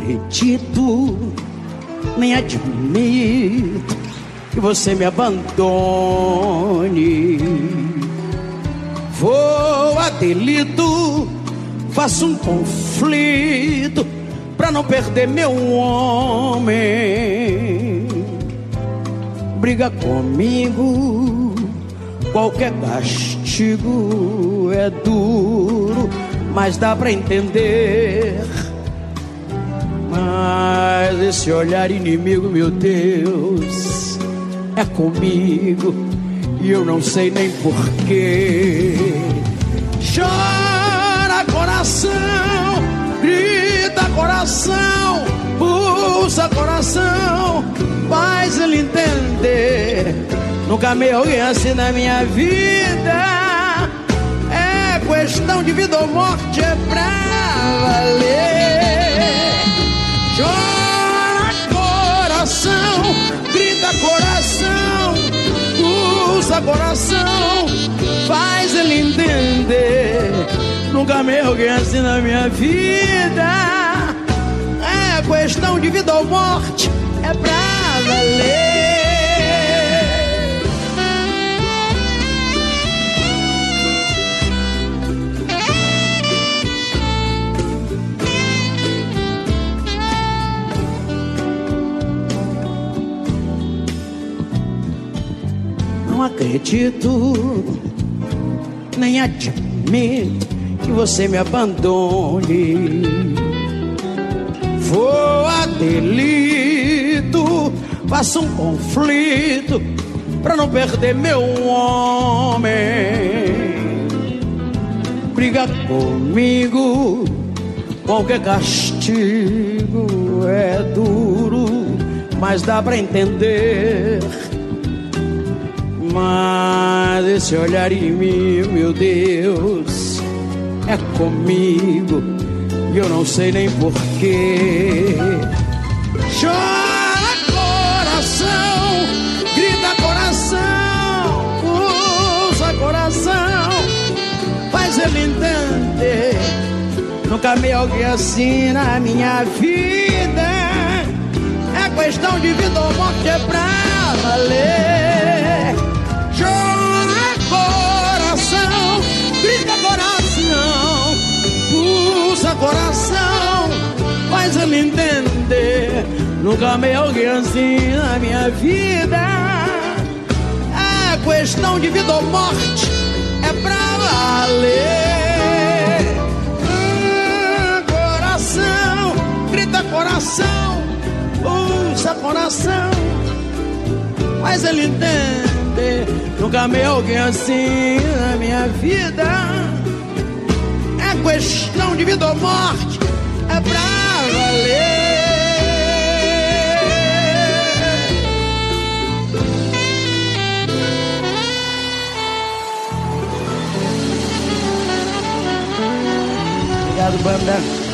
acredito, nem admito que você me abandone. Vou a delito, faço um conflito pra não perder meu homem. Briga comigo, qualquer castigo é duro, mas dá pra entender. Mas esse olhar inimigo, meu Deus, é comigo e eu não sei nem porquê. Chora coração, grita coração, pulsa coração, faz ele entender. Nunca amei alguém assim na minha vida. É questão de vida ou morte, é pra valer. Chora coração, grita coração, pulsa coração, faz ele entender. Nunca amei alguém assim na minha vida. É questão de vida ou morte, é pra valer. Não acredito, nem admito que você me abandone. Vou a delito, faço um conflito pra não perder meu homem. Briga comigo, qualquer castigo é duro, mas dá pra entender. Mas esse olhar em mim, meu Deus, é comigo e eu não sei nem porquê. Chora coração, grita coração, pulsa coração, faz ele entender. Nunca amei alguém assim na minha vida. É questão de vida ou morte, é pra valer. Chora coração, grita coração, pulsa coração, faz ele entender. Nunca amei alguém assim na minha vida. É questão de vida ou morte, é pra valer. Coração, grita coração, pulsa coração, faz ele entender. Nunca amei alguém assim na minha vida. É questão de vida ou morte, é pra valer. Obrigado, banda.